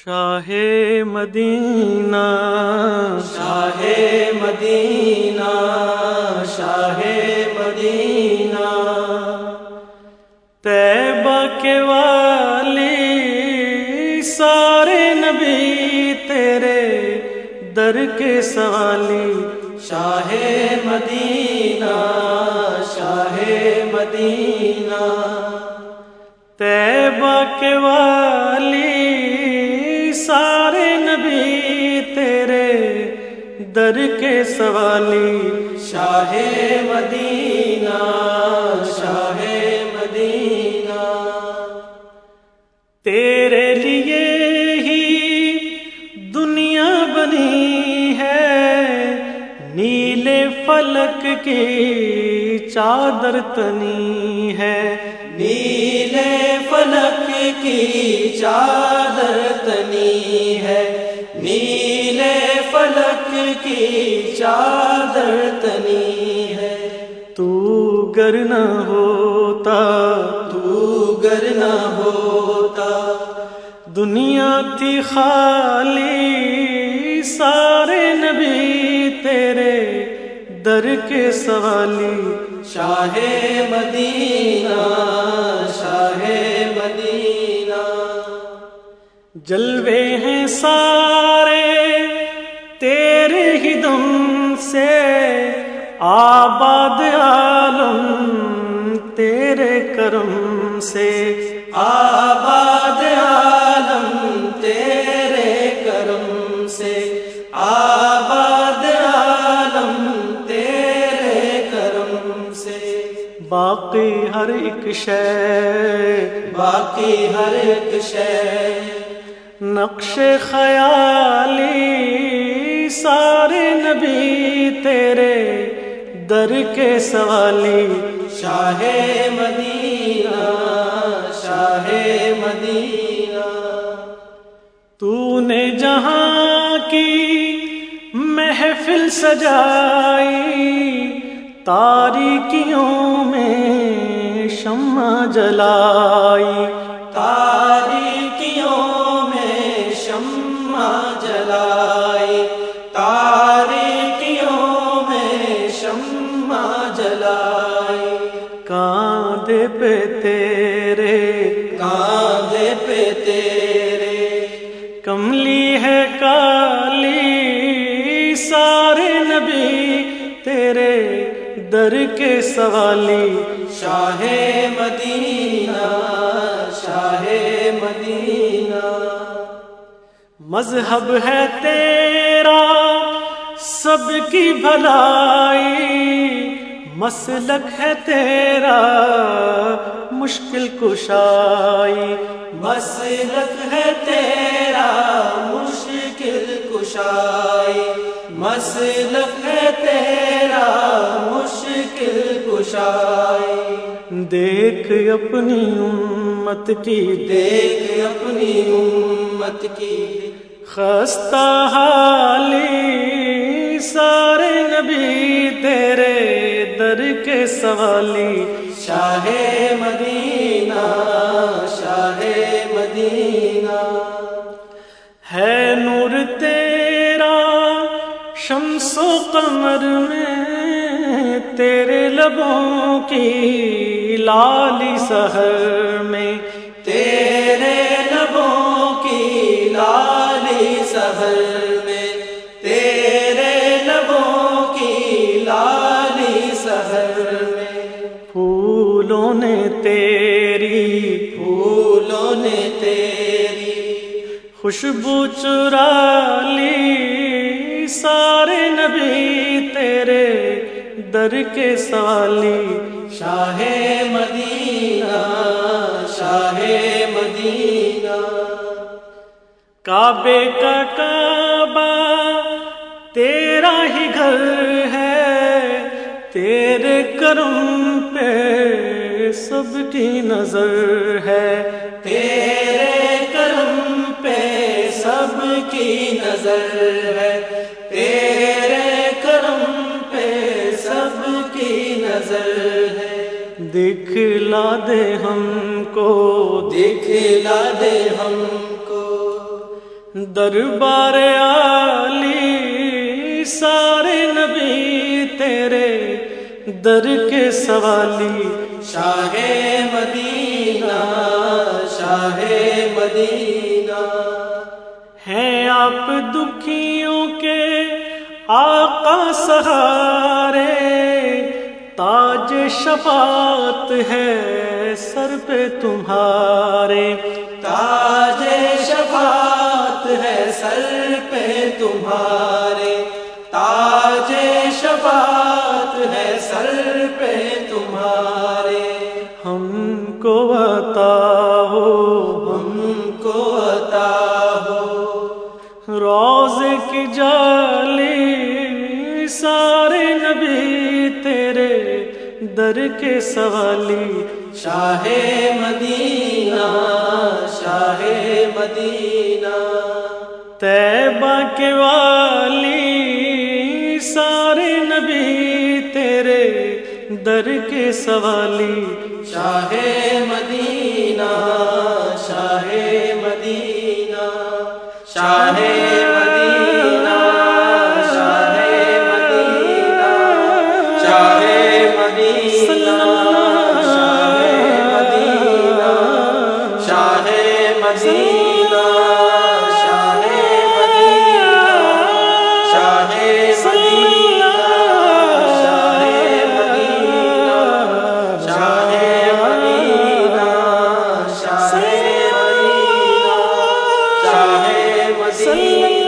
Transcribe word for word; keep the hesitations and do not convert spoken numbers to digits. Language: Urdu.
شاہ مدینہ شاہ مدینہ شاہ مدینہ طیبہ کے والی سارے نبی تیرے در کے سوالی شاہ مدینہ شاہ مدینہ طیبہ کے والی سارے نبی تیرے در کے سوالی شاہ مدینہ شاہ مدینہ تیرے لیے ہی دنیا بنی ہے نیلے فلک کی چادر تنی ہے نیلے فلک کی چادر تنی ہے نیلے فلک کی چادر تنی ہے تو گر نہ ہوتا تو گر نہ ہوتا دنیا تھی خالی سارے نبی تیرے در کے سوالی شاہ مدینہ شاہ مدینہ جلوے ہیں سارے تیرے ہی دم سے آباد عالم تیرے کرم سے آباد عالم تیرے کرم سے آباد عالم تیرے کرم سے باقی ہر ایک شے باقی ہر ایک شے نقش خیالی سارے نبی تیرے در کے سوالی شاہ مدینہ شاہ مدینہ تو نے جہاں کی محفل سجائی تاریکیوں میں شمع جلائی تاریکیوں میں شمع جلائی تاریکیوں میں شمع جلائی کاندھے پہ تیرے کاندھے پہ تیرے کملی ہے کالی سارے نبی تیرے در کے سوالی شاہ مدینہ شاہ مدینہ مذہب ہے تیرا سب کی بھلائی مسلک ہے تیرا مشکل کشائی مسلک ہے تیرا مشکل کشائی مسلک ہے تیرا مشکل کشائی دیکھ اپنی امت کی دیکھ اپنی امت کی خستہ حالی سارے نبی تیرے در کے سوالی شاہ مدینہ شاہ مدینہ ہے نور تیرا شمس و قمر میں تیرے لبوں کی لالی سحر میں تیرے لبوں کی لالی سحر میں تیرے لبوں کی لالی سحر میں پھولوں نے تیری پھولوں نے تیری خوشبو چرا لی سارے نبی تیرے در کے سوالی شاہ مدینہ شاہ مدینہ کعبے کا کعبہ تیرا ہی گھر ہے تیرے کرم پہ سب کی نظر ہے تیرے کرم پہ سب کی نظر ہے تیرے کرم پہ سب کی نظر ہے دکھلا دے ہم کو دکھلا دے ہم کو دربار عالی سارے نبی تیرے در کے سوالی، شاہ مدینہ شاہ مدینہ ہیں آپ دکھیوں کے آقا سہارے، تاج شفاعت ہے سر پہ تمہارے، تاج شفاعت ہے سر پہ تمہارے، تاج شفاعت ہے سر پہ تمہارے، ہم کو عطا ہو ہم کو عطا ہو روضے کی جالی سارے نبی تیرے در کے سوالی، شاہ مدینہ شاہ مدینہ طیبہ کے والی سارے نبی تیرے در کے سوالی، شاہ مدینہ شاہ مدینہ شاہ مدینہ شاہ مدینہ شاہ مدینہ شاہ مدینہ شاہ مدینہ شاہ مدینہ شاہ مدینہ شاہ مدینہ شاہ مدینہ شاہ مدینہ